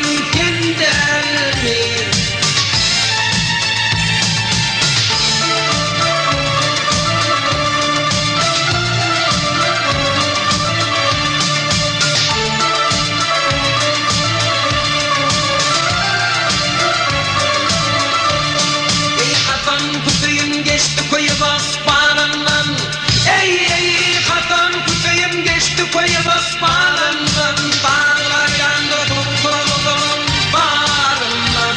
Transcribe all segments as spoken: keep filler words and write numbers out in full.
kendelmi. Ey katan kutuyum geçti koyu bas bağrından. Ey ey katan kutuyum geçti koyu bas bağrından. Dağlar yandı tuttuğum bağrından.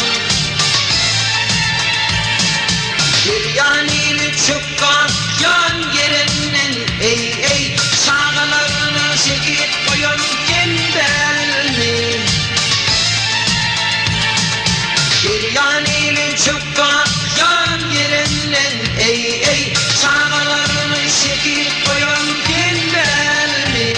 Bir yanıyla çıkar can yerinden. Ey ey sağlarını çekip koyun kendelmi. Bir yanıyla çıkar can yerinden. Ey ey sağlarını çekip koyun kendelmi.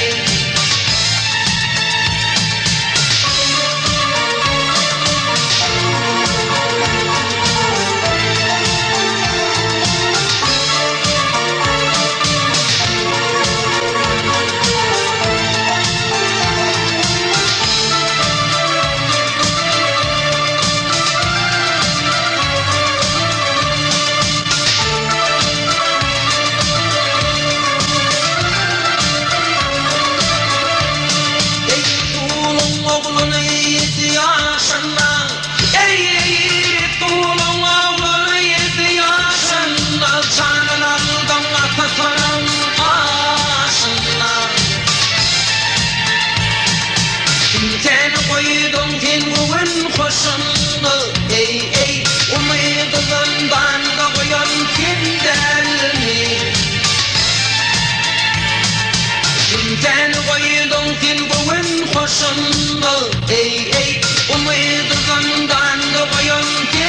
Ey ey umudundan da koyan kendelmi. Kimden koydun kin bugün hoşunu. Ey ey umudundan da koyan kendelmi.